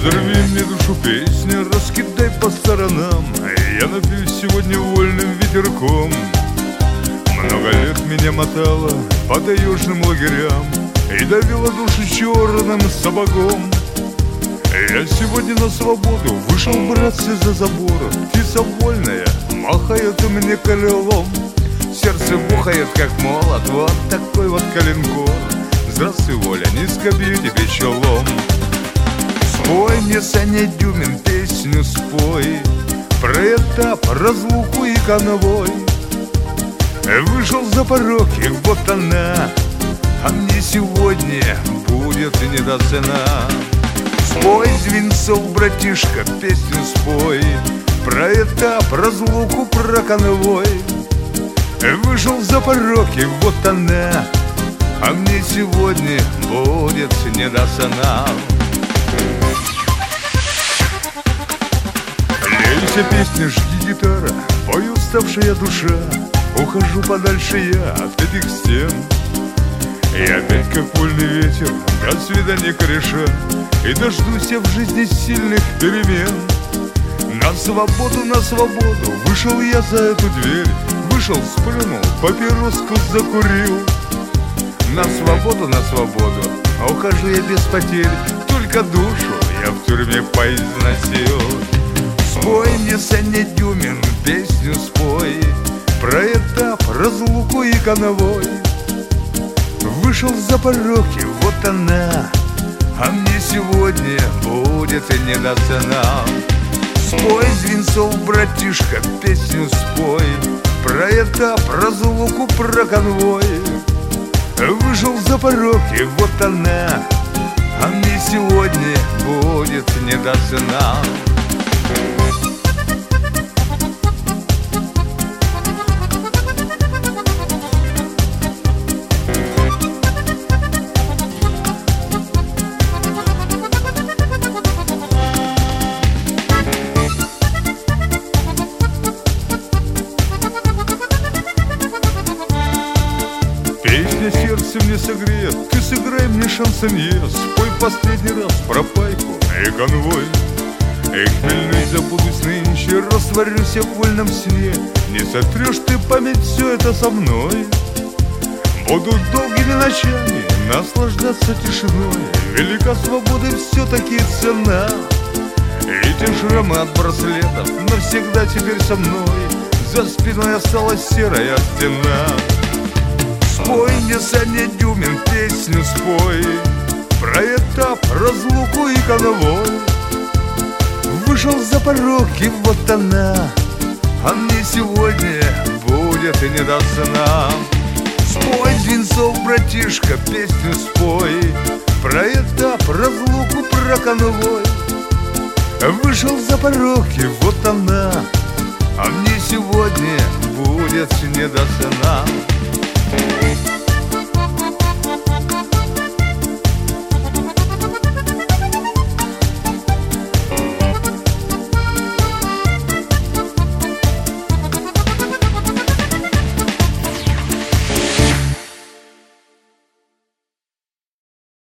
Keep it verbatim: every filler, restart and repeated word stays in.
Взорви мне душу песня, раскидай по сторонам. Я напьюсь сегодня вольным ветерком. Много лет меня мотало по таежным лагерям и давила душу черным сапогом. Я сегодня на свободу вышел, братцы, за забор. Птица вольная махает у меня крылом. Сердце бухает, как молот, вот такой вот калинкор. Здравствуй, воля, низко бью тебе челом. Спой мне, Саня Дюмин, песню спой про этап, разлуку и конвой. Вышел за порог, и вот она, а мне сегодня будет не до цена. Спой, Звинцов, братишка, песню спой про этап, разлуку, про конвой. Вышел за порог, и вот она, а мне сегодня будет не до цена. Лейся, песня, жги гитара, пою уставшая душа. Ухожу подальше я от этих стен. И опять, как вольный ветер, до свидания, кореша, и дождусь я в жизни сильных перемен. На свободу, на свободу вышел я за эту дверь. Вышел, сплюнул, папироску закурил. На свободу, на свободу, а ухожу я без потерь. Только душу я в тюрьме поизносил. Спой мне, Саня Дюмин, песню спой про этап, разлуку и конвой. Вышел за порог, и вот она, а мне сегодня будет и не до цена. Спой, Звинцов, братишка, песню спой про этап, разлуку, про конвой. Вышел за порог, и вот она, а мне сегодня будет не до цена. Песня сердце мне согреет, ты сыграй мне шансонье. Спой последний раз про пайку и конвой. Эх, хмельной забудусь нынче, растворюсь я в вольном сне. Не сотрешь ты память все это со мной. Буду долгими ночами наслаждаться тишиной. Велика свободы все-таки цена. Эти шрамы от браслетов навсегда теперь со мной. За спиной осталась серая стена. Спой мне, Саня Дюмин, песню спой про этап, разлуку и конвой. Вышел за порог, и вот она, а мне сегодня будет и не до цена. Спой, Звинцов, братишка, песню спой про этап, разлуку, про конвой. Вышел за порог, и вот она, а мне сегодня будет не до цена.